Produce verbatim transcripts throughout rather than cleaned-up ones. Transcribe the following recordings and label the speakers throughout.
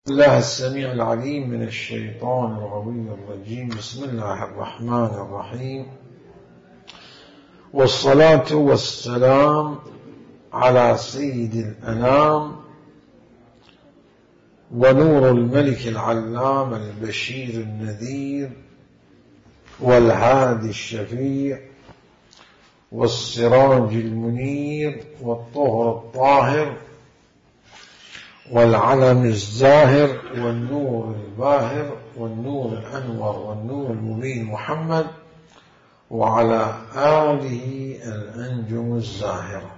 Speaker 1: الله السميع العليم من الشيطان الغوي الرجيم. بسم الله الرحمن الرحيم، والصلاة والسلام على سيد الأنام ونور الملك العلام البشير النذير والهادي الشفيع والسراج المنير والطهر الطاهر والعلم الزاهر والنور الباهر والنور الأنور والنور المبين محمد وعلى آله الأنجم الزاهرة.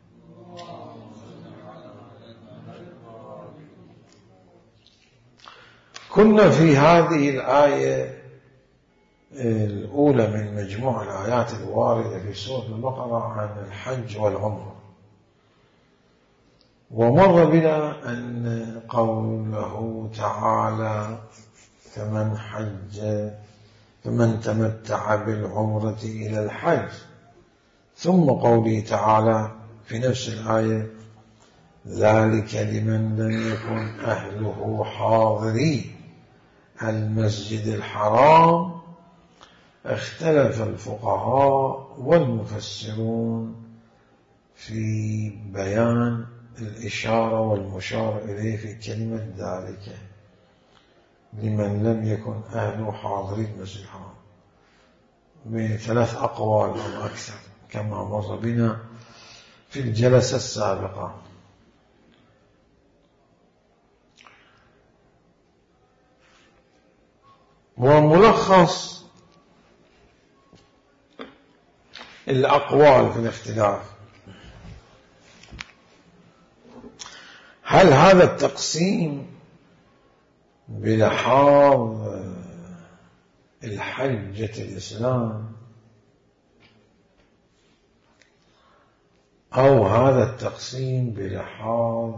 Speaker 1: كنا في هذه الآية الأولى من مجموع الآيات الواردة في سورة البقرة عن الحج والعمرة، ومر بنا أن قوله تعالى فمن حج فمن تمتع بالعمرة إلى الحج، ثم قوله تعالى في نفس الآية ذلك لمن لم يكن أهله حاضري المسجد الحرام. اختلف الفقهاء والمفسرون في بيان الإشارة والمشار إليه في كلمة ذلك لمن لم يكن أهله حاضري المسجد الحرام بثلاث أقوال أو أكثر كما مر بنا في الجلسة السابقة. وملخص الأقوال في الاختلاف: هل هذا التقسيم بلحاظ الحجة الإسلام أو هذا التقسيم بلحاظ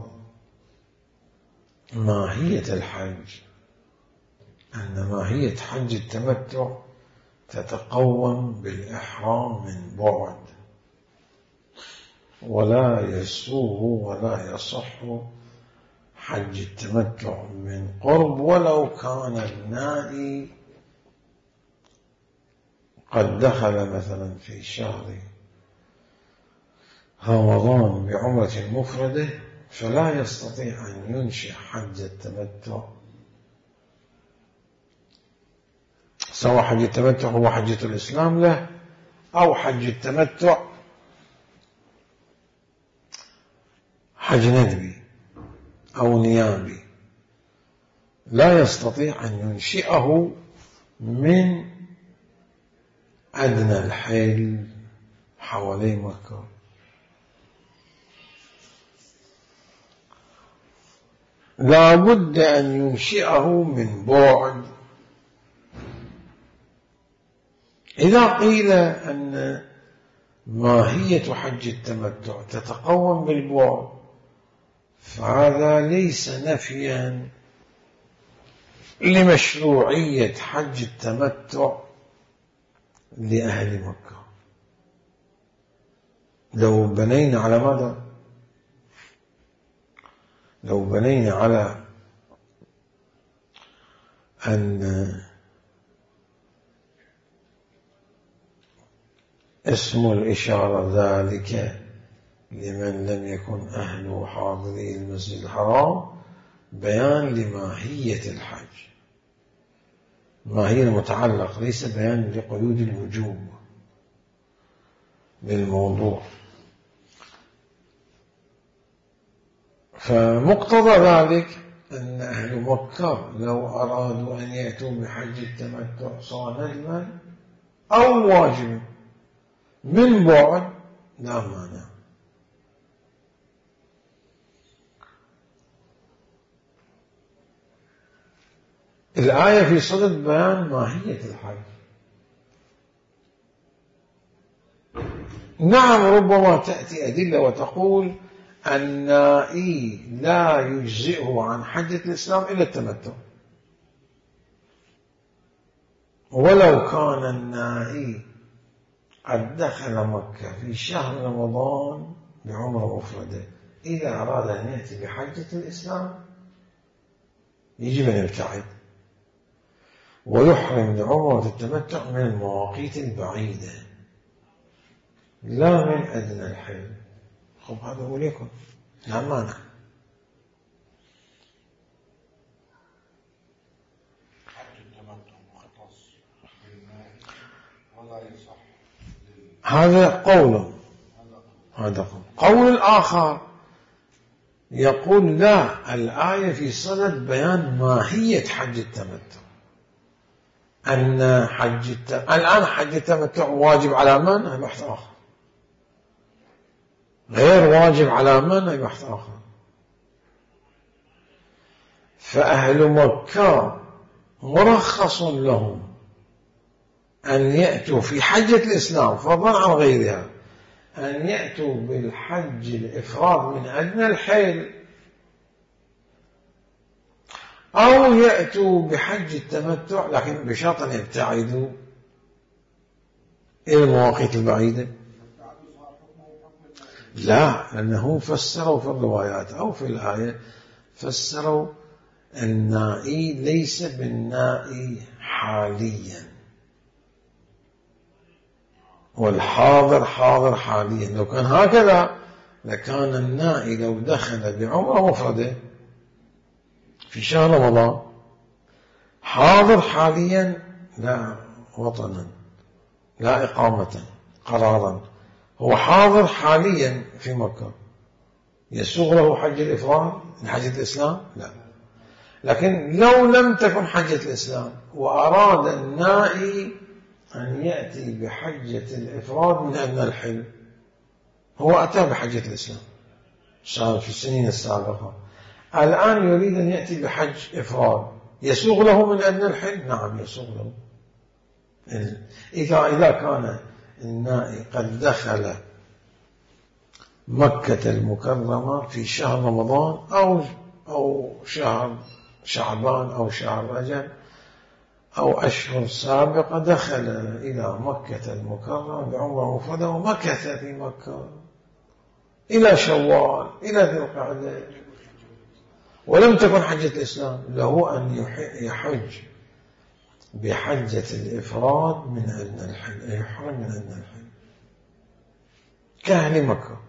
Speaker 1: ماهية الحج، أن ماهية حج التمتع تتقوم بالإحرام من بعد ولا يسوغ ولا يصح حج التمتع من قرب ولو كان النائي قد دخل مثلا في شهر رمضان بعمرة مفردة فلا يستطيع أن ينشئ حج التمتع، سواء حج التمتع هو حجة الإسلام له أو حج التمتع حج ندبي أو نيابي، لا يستطيع أن ينشئه من أدنى الحيل حوالي مكة. لا بد أن ينشئه من بعد. إذا قيل أن ماهية حج التمتع تتقوم بالبعد فهذا ليس نفيا لمشروعية حج التمتع لأهل مكة. لو بنينا على ماذا؟ لو بنينا على أن اسم الإشارة ذلك لمن لم يكن أهله حاضري المسجد الحرام بيان لماهية الحج، ماهية المتعلق، ليس بيان لقيود الوجوب للموضوع. فمقتضى ذلك أن أهل مكة لو أرادوا أن يأتوا بحج التمتع صار ندما أو واجب من بعد لا مانع. الآية في صدد بيان ماهية الحج. نعم ربما تأتي أدلة وتقول النائي لا يجزئه عن حجة الإسلام إلا التمتع، ولو كان النائي قد دخل مكة في شهر رمضان بعمرة مفردة إذا أراد أن يأتي بحجة الإسلام يجب أن يبتعد، ويحرم لعمرة التمتع من المواقيت البعيدة لا من أدنى الحل. خب هذا هو ليكن لا مانع. هذا قول، هذا قول. قول الآخر يقول لا، الآية في صدد بيان ماهية حج التمتع، أن حج التمتع الآن حج التمتع واجب على من؟ هذا بحث آخر، غير واجب على من؟ هذا بحث آخر. فأهل مكة مرخص لهم أن يأتوا في حجة الإسلام فضلا عن غيرها، أن يأتوا بالحج الإفراد من أدنى الحيل، أو يأتوا بحج التمتع لكن بشرط أن يبتعدوا إلى المواقيت البعيدة. لا، لأنهم فسروا في الروايات أو في الآية فسروا النائي ليس بالنائي حاليا، والحاضر حاضر حاليا. لو كان هكذا لكان النائي لو دخل بعمرة مفردة في شهر رمضان حاضر حاليا لا وطنا لا إقامة قرارا، هو حاضر حاليا في مكة، يسوغ له حج الإفراد لحجة الإسلام؟ لا. لكن لو لم تكن حجة الإسلام وأراد النائي أن يأتي بحجة الإفراد من أدنى الحل، هو أتى بحجة الإسلام صار في السنين السابقة، الآن يريد أن يأتي بحج إفراد، يسوغ له من أدنى الحل؟ نعم يسوغ له. إذا إذا كان النائي قد دخل مكة المكرمة في شهر رمضان أو أو شهر شعبان أو شهر رجب أو أشهر سابقة، دخل إلى مكة المكرمة بعمرة مفردة ومكث في مكة إلى شوال إلى ذي القعدة ولم تكن حجة الإسلام، له أن يحج بحجة الإفراد من أدنى الحل، يحرم من أدنى الحل كأهل مكة.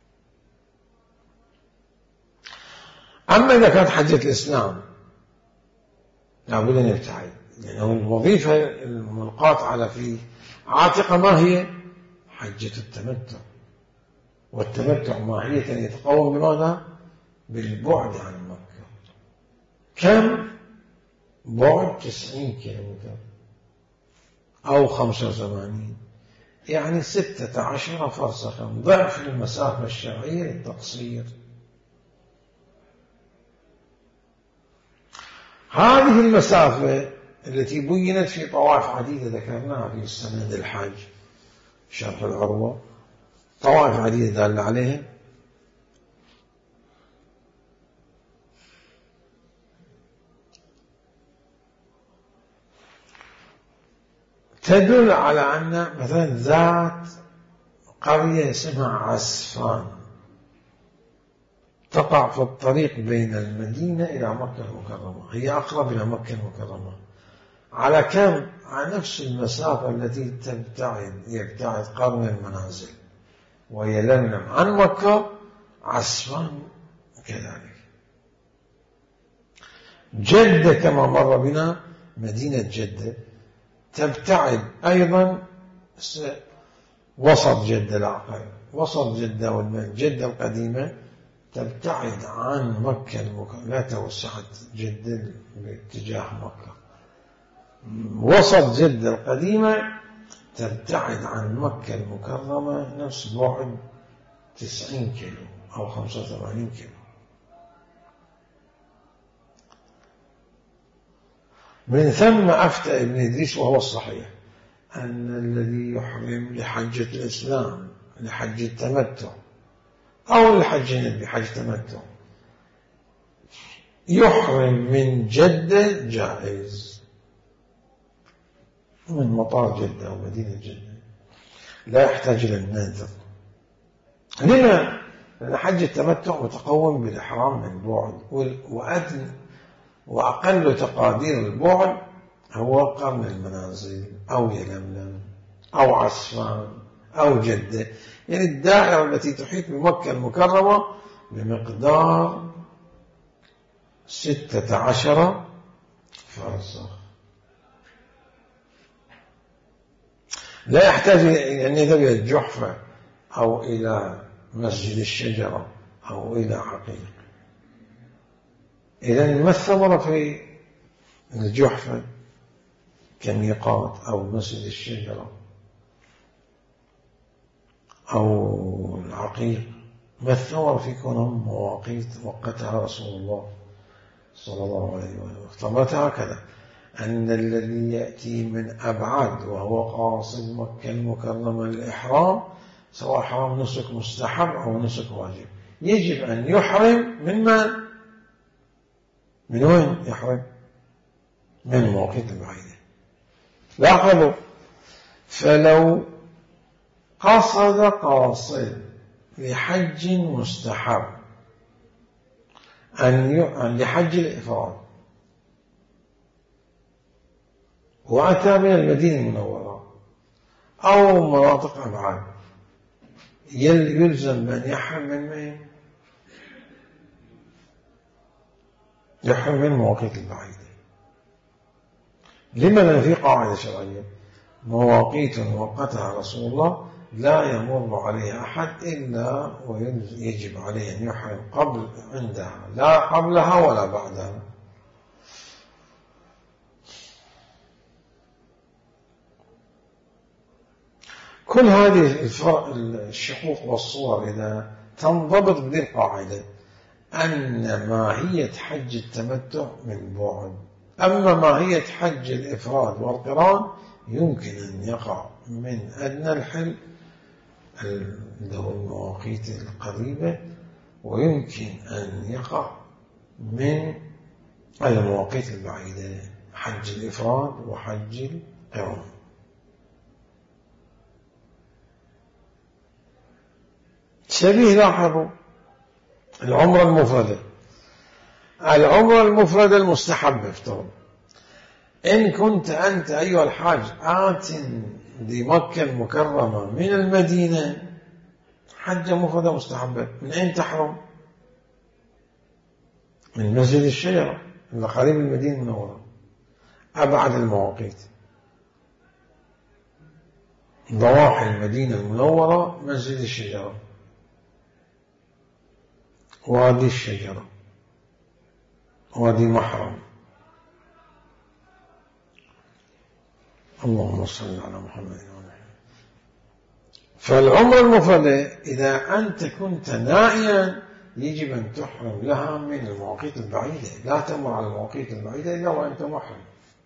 Speaker 1: أما إذا كانت حجة الإسلام لابد أن يبتعد، لأنه الوظيفة الملقاة على في عاتقة ما هي؟ حجة التمتع، والتمتع ماهية يتقوم بماذا؟ بالبعد عن مكة. كم بعد؟ تسعين كيلومتر أو خمسة وثمانين، يعني ستة عشر فرسخا، ضعف المسافة الشرعية للتقصير. هذه المسافة التي بينت في طوائف عديدة ذكرناها في السند الحج شرح العروة، طوائف عديدة دل عليها، تدل على أن مثلا ذات قرية اسمها عسفان تقع في الطريق بين المدينة إلى مكة المكرمة، هي أقرب إلى مكة المكرمة، على كم؟ على نفس المسافة التي تبتعد يبتعد قرن المنازل ويلملم عن مكة. عسفان كذلك. جدة كما مر بنا، مدينة جدة تبتعد أيضا وسط جدة العقل، وسط جدة والجدة القديمة تبتعد عن مكة المكرمة، لا توسعت جدة باتجاه مكة، وسط جدة القديمة تبتعد عن مكة المكرمة نفس بعد تسعين كيلو أو خمسة وثمانين كيلو. من ثم أفتى ابن إدريس وهو الصحيح أن الذي يحرم لحجة الإسلام لحج التمتع أو لحج النبي حج التمتع يحرم من جدة جائز، من مطار جدة أو مدينة جدة، لا يحتاج إلى النذر. لما؟ لأن حج التمتع متقوم بالإحرام من بعد، وأدنى وأقل تقادير البعد هو قرن المنازل أو يلملم أو عسفان أو جدة، يعني الدائرة التي تحيط بمكة المكرمة بمقدار ستة عشر فرسخ. لا يحتاج أن يذهب إلى الجحفة أو إلى مسجد الشجرة أو إلى عقيق. إذن ما الثمرة في الجحفة كميقات أو مسجد الشجرة أو العقيق؟ ما الثمرة في كونهم مواقيت وقتها رسول الله صلى الله عليه وسلم؟ ثمرتها هكذا أن الذي يأتي من أبعد وهو قاصد مكة المكرمة للإحرام، سواء حرام نسك مستحب أو نسك واجب، يجب أن يحرم من من؟ من وين يحرم؟ من المواقيت البعيدة. لاحظوا، فلو قصد قاصد لحج مستحب أن لحج الإفراد وأتى من المدينة المنورة أو مناطق أبعاد، يلزم من يحرم من مين؟ يحرم من المواقيت البعيدة. لماذا؟ في قاعدة شرعية: مواقيت وقتها رسول الله لا يمر عليها أحد إلا ويجب عليه أن يحرم قبل عندها، لا قبلها ولا بعدها. كل هذه الشقوق والصور إذا تنضبط بهذه القاعدة أن ماهية حج التمتع من بعد، أما ماهية حج الإفراد والقران يمكن أن يقع من أدنى الحل اللي هو المواقيت القريبة، ويمكن أن يقع من المواقيت البعيدة، حج الإفراد وحج القران. شبيه، لاحظوا العمرة المفردة. العمرة المفردة المستحبة، افترض إن كنت أنت أيها الحاج آت لمكة المكرمة من المدينة، حجة مفردة مستحبة، من أين تحرم؟ من مسجد الشجرة اللي قريب من المدينة المنورة، أبعد المواقيت. ضواحي المدينة المنورة مسجد الشجرة، وادي الشجرة، وادي محرم. اللهم صل على محمد وعلى آله. فالعمرة المفردة إذا أنت كنت نائيا يجب أن تحرم لها من المواقيت البعيدة، لا تمر على المواقيت البعيدة إلا وأنت محرم.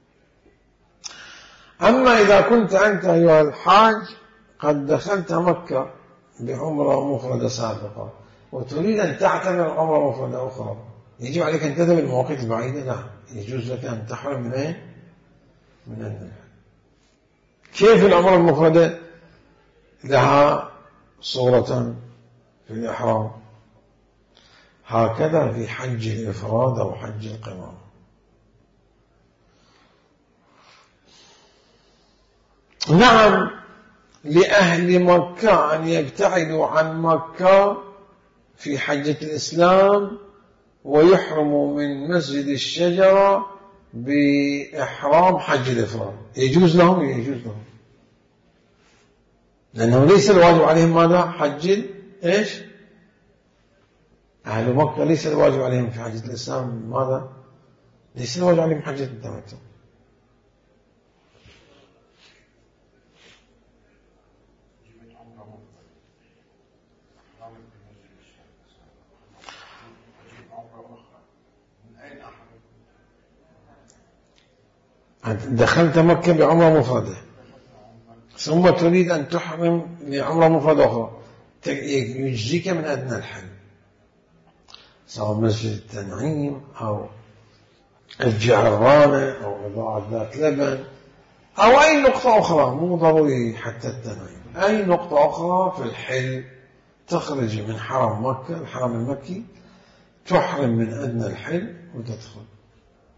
Speaker 1: أما إذا كنت أنت أيها الحاج قد دخلت مكة بعمرة مفردة سابقة وتريد أن تعتمر عمرة مفردة أخرى، يجب عليك أن تذهب المواقيت البعيدة؟ لا، يجوز لك أن تحرم من أين؟ من أين؟ كيف العمرة المفردة لها صورة في الإحرام؟ هكذا في حج الإفراد أو حج القران. نعم، لأهل مكة أن يبتعدوا عن مكة في حجة الإسلام ويحرموا من مسجد الشجرة بإحرام حج الإفراد، يجوز لهم؟ يجوز لهم، لأنه ليس الواجب عليهم ماذا؟ حج إيش؟ أهل مكة ليس الواجب عليهم في حجة الإسلام ماذا؟ ليس الواجب عليهم حجة التمتع. دخلت مكة بعمرة مفردة ثم تريد أن تحرم بعمرة مفردة أخرى، يجزيك من أدنى الحل، سواء مسجد التنعيم أو الجعرانة أو بضاعة ذات لبن أو أي نقطة أخرى، مو ضروري حتى التنعيم، أي نقطة أخرى في الحل تخرج من حرم مكة الحرم المكي، تحرم من أدنى الحل وتدخل.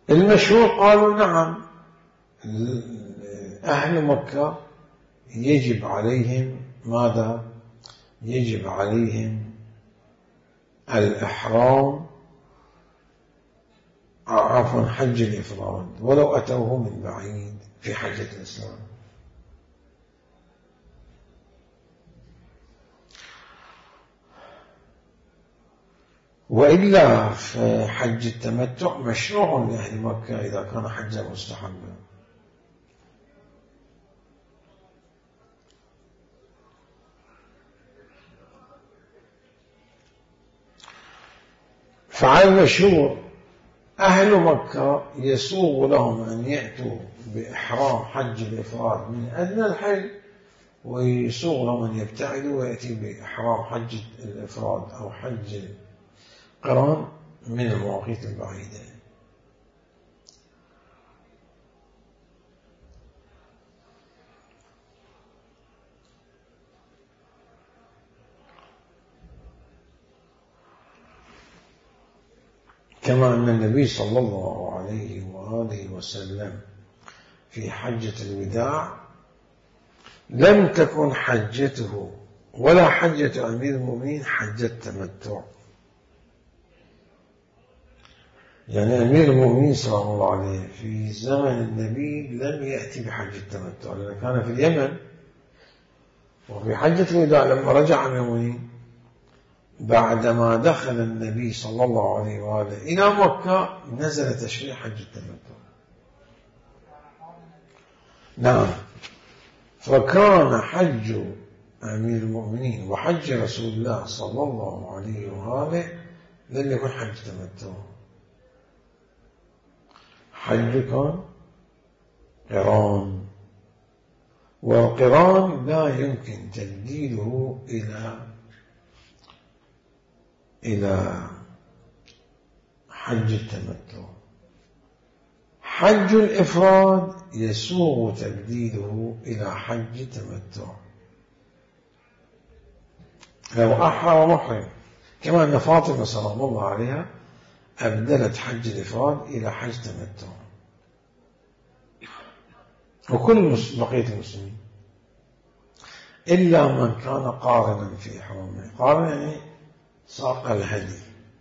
Speaker 1: المشهور قالوا نعم، أهل مكة يجب عليهم ماذا؟ يجب عليهم الإحرام، عفوا حج الإفراد ولو أتوه من بعيد في حجة الإسلام. وإلا في حج التمتع مشروع لأهل مكة إذا كان حجا مستحبا. فعلى المشهور أهل مكة يسوغ لهم أن يأتوا بإحرام حج الإفراد من أدنى الحج، ويسوغ لهم أن يبتعدوا ويأتي بإحرام حج الإفراد أو حج القران من المواقيت البعيدة. كما أن النبي صلى الله عليه وآله وسلم في حجة الوداع لم تكن حجته ولا حجة أمير المؤمنين حجة تمتع. يعني أمير المؤمنين صلى الله عليه في زمن النبي لم يأتي بحج التمتع، لأنه كان في اليمن. وفي حجة الوداع لما رجع أمير المؤمنين بعدما دخل النبي صلى الله عليه وآله إلى مكة نزل تشريع حج التمتع. نعم، فكان حج أمير المؤمنين وحج رسول الله صلى الله عليه وآله لم يكن حج تمتع، حج كان قران، والقران لا يمكن تبديله إلى إلى حج التمتع. حج الإفراد يسوغ تبديله إلى حج التمتع لو أحرم محرم، كما أن فاطمة سلام الله عليها أبدلت حج الإفراد إلى حج تمتع، وكل بقية المسلمين إلا من كان قارنا في إحرامه. قارن يعني ساق الهدي،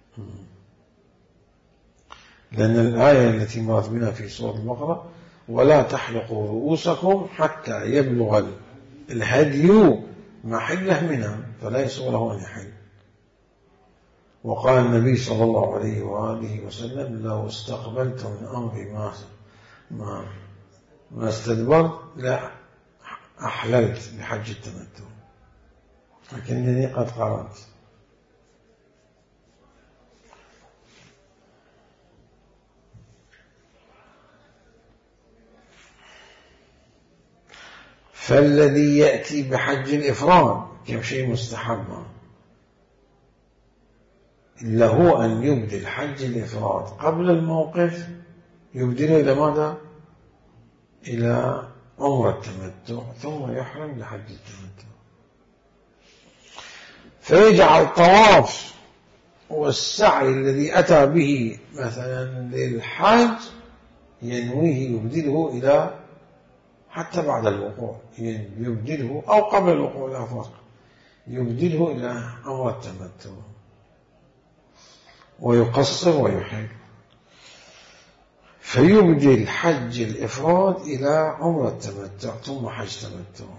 Speaker 1: لأن الآية التي مرت بنا في سورة البقرة ولا تحلقوا رؤوسكم حتى يبلغ الهدي محله منها فلا يسوغ له أن يحل. وقال النبي صلى الله عليه وآله وسلم لو استقبلت من أمري ما ما ما استدبرت لا أحللت بحج التمتع، لكنني قد قرأت. فالذي يأتي بحج الإفراد كشيء مستحب له أن يبدل حج الإفراد قبل الموقف، يبدله إلى ماذا؟ إلى عمرة التمتع، ثم يحرم لحج التمتع. فيجعل الطواف والسعي الذي أتى به مثلا للحج ينويه يبدله إلى حتى بعد الوقوع، يبدله أو قبل الوقوع لا فرق، يبدله إلى عمرة التمتع ويقصر ويحل، فيبدل حج الإفراد إلى عمرة التمتع ثم حج تمتع.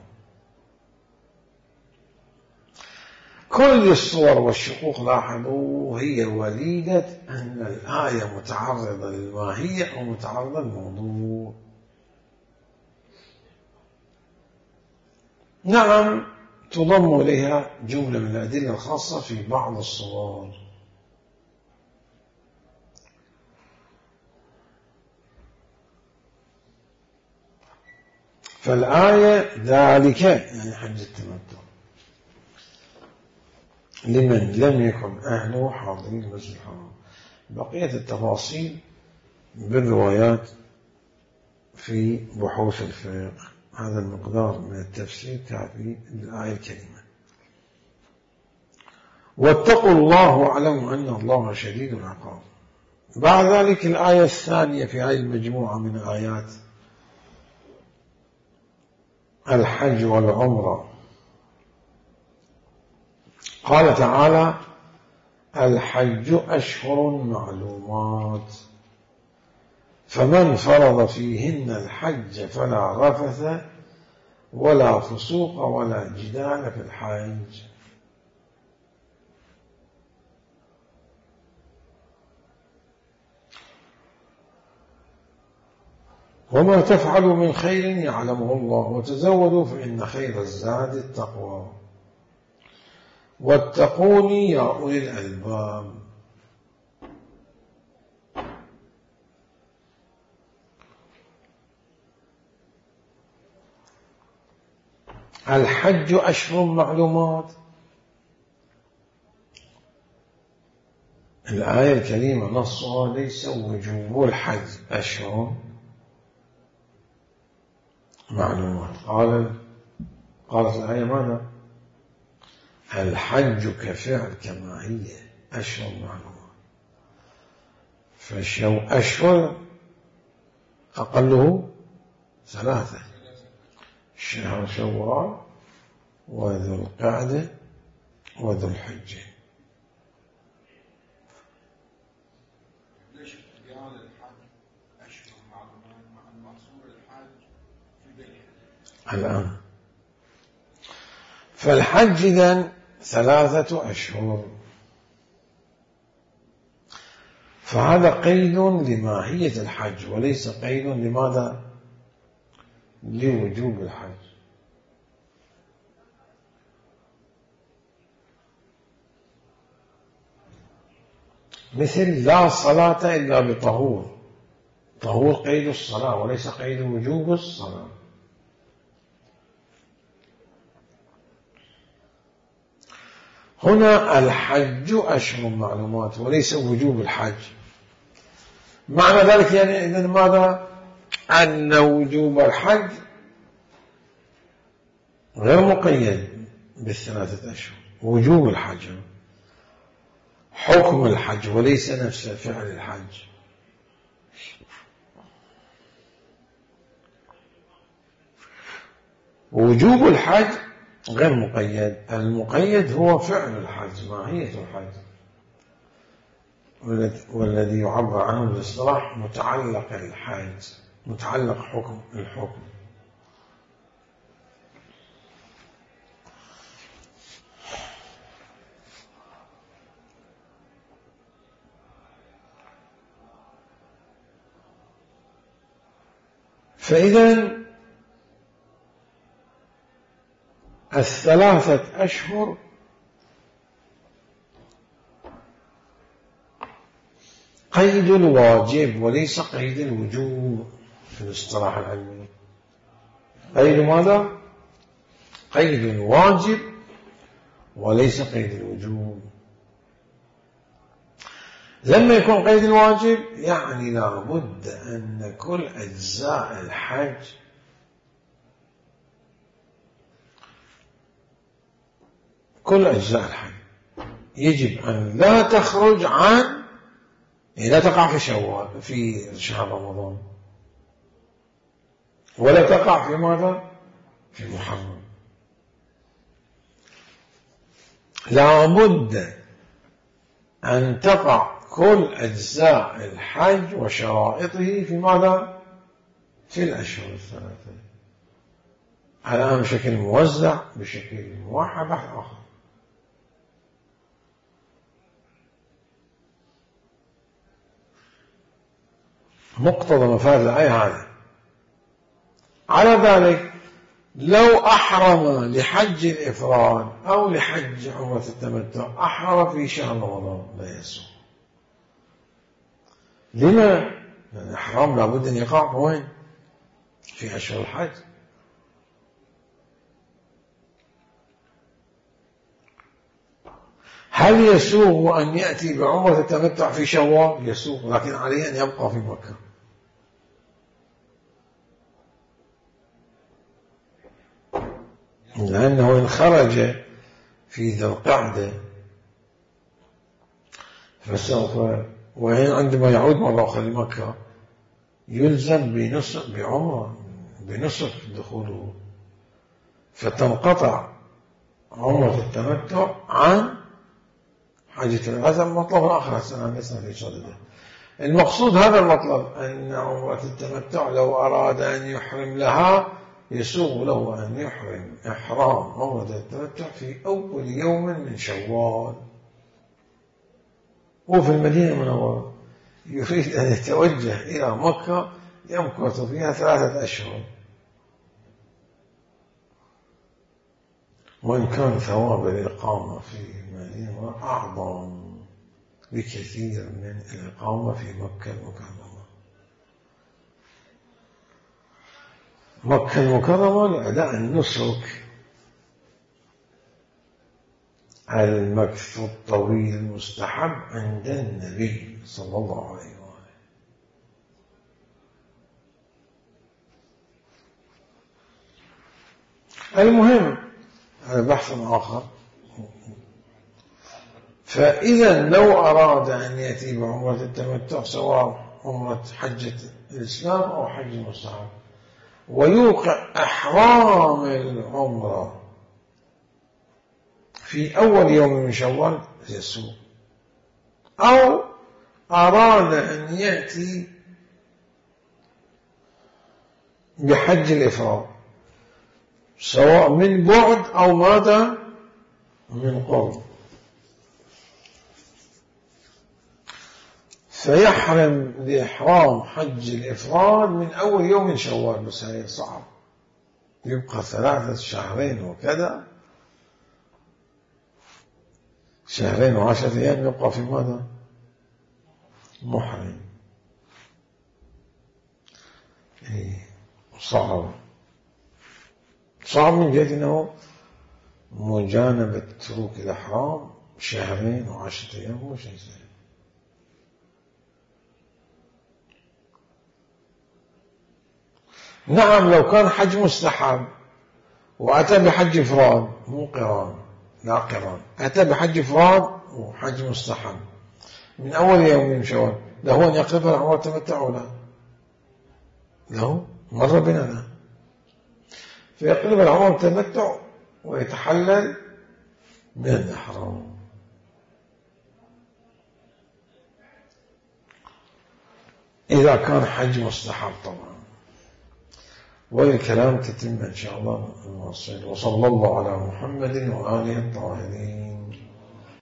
Speaker 1: كل الصور والشقوق لاحظوا هي وليدة أن الآية متعرضة للماهية ومتعرضة للموضوع. نعم، تضم إليها جملة من الأدلة الخاصة في بعض الصور. فالآية ذلك يعني حج التمتع لمن لم يكن أهله حاضرين المسجد الحرام. بقية التفاصيل بالروايات في بحوث الفقه. هذا المقدار من التفسير كافي للآية الكريمة. واتقوا الله واعلموا أن الله شديد العقاب. بعد ذلك الآية الثانية في هذه المجموعة من آيات الحج والعمرة، قال تعالى: الحج أشهر معلومات، فمن فرض فيهن الحج فلا رفث ولا فسوق ولا جدال في الحج. وما تفعلوا من خير يعلمه الله، وتزودوا فإن خير الزاد التقوى، واتقوني يا أولي الألباب. الحج أشهر معلومات، الآية الكريمة نصها ليس وجوب الحج أشهر معلومات. قال قالت الآية ماذا؟ الحج كفعل كما هي أشهر معلومات، فالشو أشهر أقله ثلاثة: شهر شوال وذو القعدة وذو الحجة.
Speaker 2: ليش قال الحج أشهر معلومات مع المقصود الحج في بيته
Speaker 1: الآن؟ فالحج إذن ثلاثة أشهر، فهذا قيد لماهية الحج وليس قيد لماذا؟ لوجوب الحج. مثل لا صلاة إلا بطهور، طهور قيد الصلاة وليس قيد وجوب الصلاة. هنا الحج أشهر معلومات وليس وجوب الحج. معنى ذلك يعني إذن ماذا؟ أن وجوب الحج غير مقيد بالثلاثة أشهر، وجوب الحج حكم الحج وليس نفس فعل الحج. وجوب الحج غير مقيد، المقيد هو فعل الحج، ماهية الحج، والذي يعبر عنه بالاصطلاح متعلق الحج، متعلق حكم الحكم. فإذا الثلاثة أشهر قيد الواجب وليس قيد الوجوب في الاصطلاح العلمي. قيد ماذا؟ قيد الواجب وليس قيد الوجوب. لما يكون قيد الواجب يعني لابد أن كل أجزاء الحج كل أجزاء الحج يجب أن لا تخرج عن، لا تقع في شوال في شهر رمضان، ولا تقع في ماذا؟ في محرم. لابد أن تقع كل أجزاء الحج وشرائطه في ماذا؟ في الأشهر الثلاثة، الآن بشكل موزع بشكل موحد بحث آخر. مقتضى مفاد الآية هذا. على ذلك لو أحرم لحج الإفراد أو لحج عمرة التمتع أحرم في شهر رمضان لا يسوع. لما؟ لأن الإحرام لابد أن يقع وين؟ في أشهر الحج. هل يسوغ أن يأتي بعمرة التمتع في شوال؟ يسوغ، لكن عليه أن يبقى في مكة. لأنه إن خرج في ذي القعدة فسوف وهنا عندما يعود مرة أخرى لمكة يلزم بنصف بعمرة بنصف دخوله، فتنقطع عمرة التمتع عن حجة. هذا المطلب الآخر السنة لسنا في صدده. المقصود هذا المطلب أن عمرة التمتع لو أراد أن يحرم لها يسوغ له أن يحرم إحرام عمرة التمتع في أول يوم من شوال، وفي المدينة المنورة يريد أن يتوجه إلى مكة يمكث فيها ثلاثة أشهر، وإن كان ثواب الإقامة في المدينة أعظم بكثير من الإقامة في مكة المكرمة. مكة المكرمة لأداء النسك المكث الطويل المستحب عند النبي صلى الله عليه وآله. المهم هذا بحث آخر. فإذا لو أراد أن يأتي بعمرة التمتع سواء عمرة حجة الإسلام أو حج المستحب ويوقع إحرام العمرة في أول يوم من شوال يسوع، أو أراد أن يأتي بحج الإفراد سواء من بعد أو ماذا من قرب، فيحرم لإحرام حج الإفراد من أول يوم من شوال. بس هي صعب، يبقى ثلاثة شهرين وكذا، شهرين وعشرة أيام يبقى في ماذا محرم. إيه صعب صعب من جهة أنه مجانبة تروك الإحرام شهرين وعشرة أيام مو شيء سهل. نعم لو كان حج مستحب وأتى بحج إفراد مو قران، لا قران، أتى بحج إفراد وحج مستحب من أول يوم من شوال، له أن يقلب العمرة التمتع ولا له مر بنا لا، فيقلب العمرة التمتع ويتحلل من الإحرام. إذا كان حج مستحب طبعا، والكلام تتم إن شاء الله. وصلى الله على محمد وآله الطاهرين.